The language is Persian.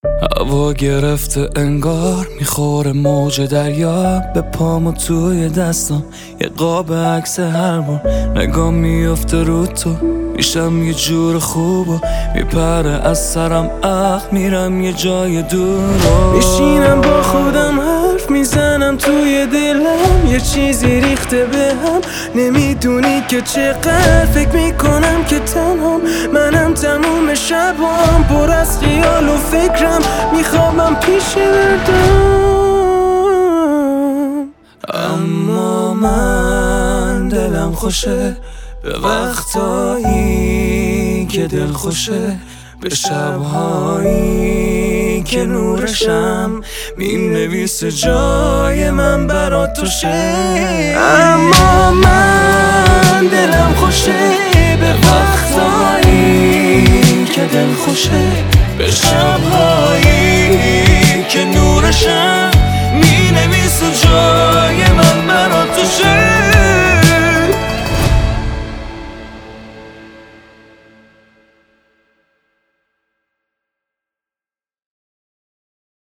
هوا گرفته انگار میخوره موج دریا به پام و توی دستم یه قاب عکس هر بار نگاه میافته رو تو میشم یه جور خوب و میپره از سرم میرم یه جای دور میشینم با خودم حرف میزنم توی دلم یه چیزی ریخته به هم نمیدونی که چقدر فکر میکنم که تنهام منم تموم شبام پر از خیال و فکرم میخوابم پیش بردم اما من دلم خوشه به وقتایی که دل خوشه به شبهایی که نورشم مینویسه جای من برات توشه اما من دلم خوشه به وقتایی که دل خوشه به شبهایی که نورشم مینویسه جای